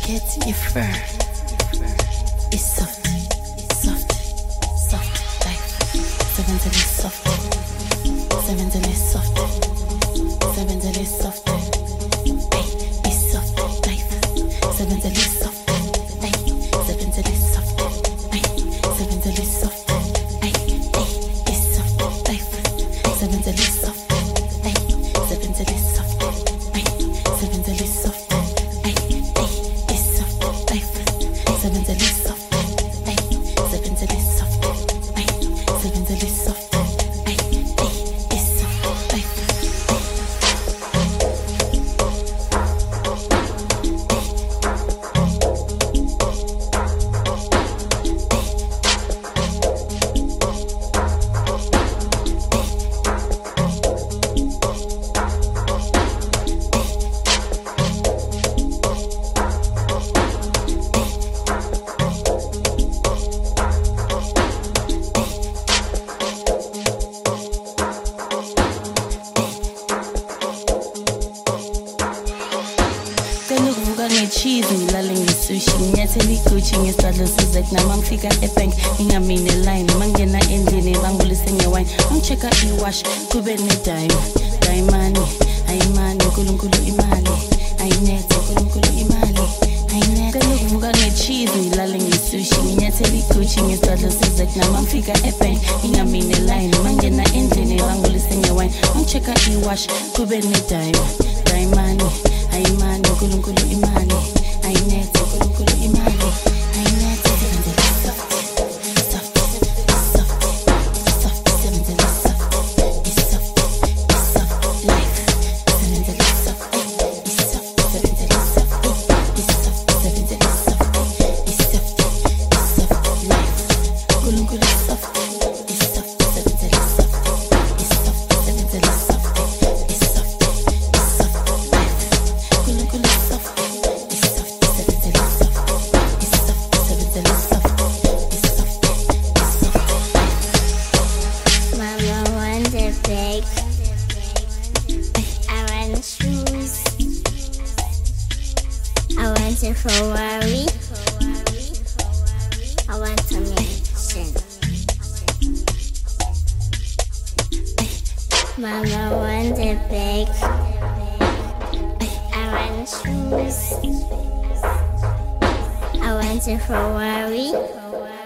get your fur. It's soft, soft, soft life. Seven till it's soft. Seven till it's soft. Seven till it's soft. Hey, it's soft life. Seven till it's soft. Hey, seven till it's soft. Hey, seven till it's soft. Hey, it's soft life. Seven till it's soft. Hey, seven till it's soft. Hey, seven till it's soft. Seven till it's soft, ay, seven till it's soft, ay, seven till it's soft, ay, it's soft, ay. Cheese ngilale ngisushi nginyathela iguchi ngesidlo sizek namangifika ebank ngingamine line mangena endlini bangulise ngewine ngichecka iwash kube nedime money ayimani uNkulunkulu imali ayinethe uNkulunkulu imali ayinethe ukuvuka ngecheese ngilale ngisushi nginyathela iguchi ngesidlo sizek namangifika ebank ngingamine line mangena endlini bangulise ngewine ngichecka iwash kube nedime money ayimani uNkulunkulu imali ayinethe uNkulunkulu imali ayinethe seven till it's soft soft soft soft seven till it's soft it's soft life seven till it's soft it's soft seven till it's soft it's soft seven till it's soft it's soft life uNkulunkulu soft it's soft seven till it's soft it's soft seven till it's soft it's soft life uNkulunkulu soft it's soft seven till it's soft it's soft seven till it's soft it's soft Mama wants a bag. I want shoes. I want a Ferrari. I want a mansion. Mama wants a bag. I want shoes. I want a Ferrari.